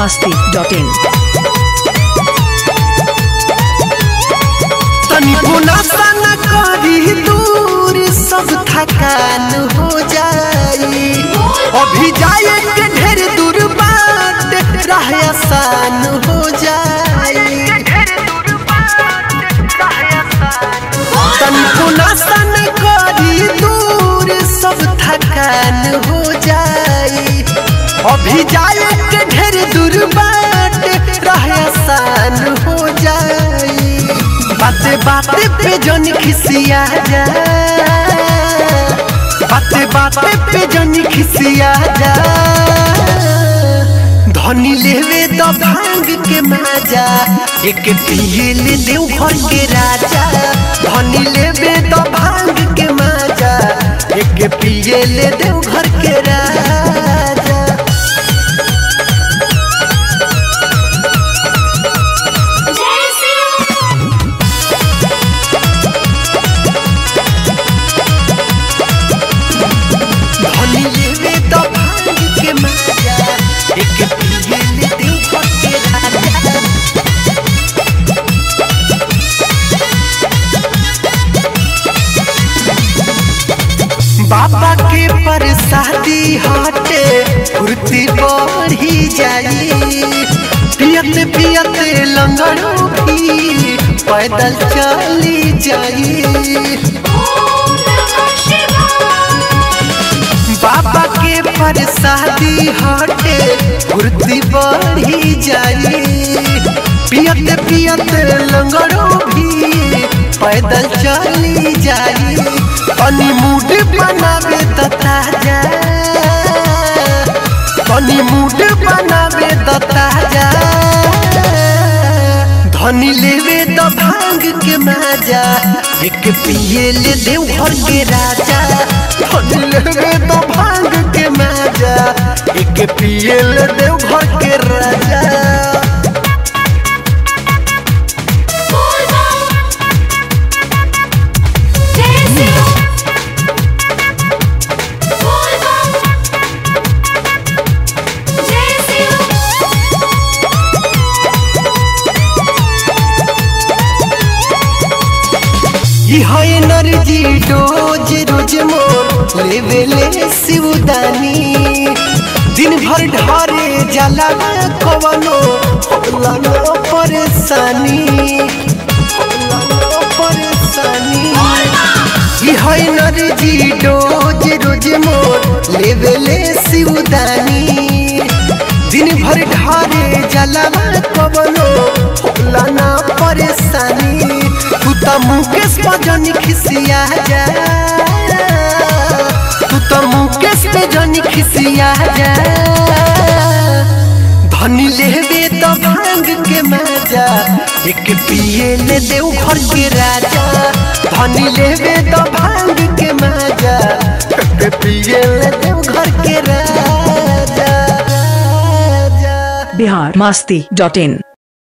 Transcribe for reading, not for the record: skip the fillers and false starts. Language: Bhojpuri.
masti.in तनी पुनासा न करी दूर सब थकान हो जाई। अभी जाए के ढेर दूर बाट राह आसान हो जाई। तनी पुनासा न करी दूर सब थकान हो जाई। अभी जाए के ढेर दूर बाट राह आसान हो जाई। बाते बाते पे जनी खिसिया जा, बाते बाते पे जनी खिसिया जा। धनी लेवे तो भांग के माजा, एक पिए ले देव घर के राजा। धनी लेवे तो भांग के माजा, एक पिए ले देव घर के राजा। बाबा के प्रसादी हटे फुर्ती बढ़ी जाई। पियते पियते लंगड़ों भी पैदल चली जाई। बाबा के प्रसादी हटे फुर्ती बढ़ी जाई। पियते पियते लंगड़ों भी पैदल चली जाई। तनी मूड बनावे ताजा, तनी मूड बनावे ताजा। धनी लेवे तो भांग के माजा, एक पिए ले देव घर के राजा। धनी लेवे तो भांग के माजा, एक पिए ले देव घर के राजा। यह एनर्जी डोज रोज मोर लेवे ले शिवदानी। दिन भर ढारे जाला कवनो होला न परेशानी, होला न परेशानी। यह एनर्जी डोज रोज मोर लेवे ले शिवदानी। दिन भर ढारे जाला कवनो होला न परेशानी। तू तो मुकेश पे जनी खिसिया जा, तू तो मुकेश पे जनी खिसिया जा। धनी लेवे तो भांग के माजा, एक पिए ले देव घर के राजा। धनी लेवे तो भांग के माजा, एक पिए ले देव घर के राजा। biharmasti.in